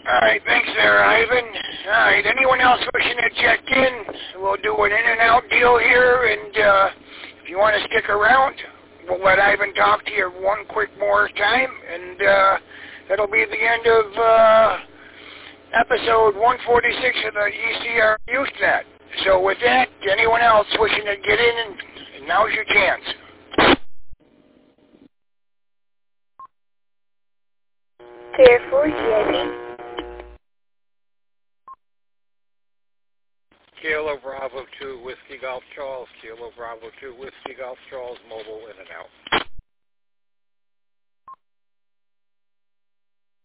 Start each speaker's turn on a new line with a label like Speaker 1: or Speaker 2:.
Speaker 1: All right, thanks there, Ivan. All right, anyone else wishing to check in? We'll do an in-and-out deal here, and if you want to stick around, we'll let Ivan talk to you one quick more time, and that'll be the end of episode 146 of the ECR YouthNet. So with that, anyone else wishing to get in, and now's your chance.
Speaker 2: Clear for GIP.
Speaker 3: Kilo Bravo 2 Whiskey Golf Charles, Kilo Bravo 2 Whiskey Golf Charles, mobile in and out.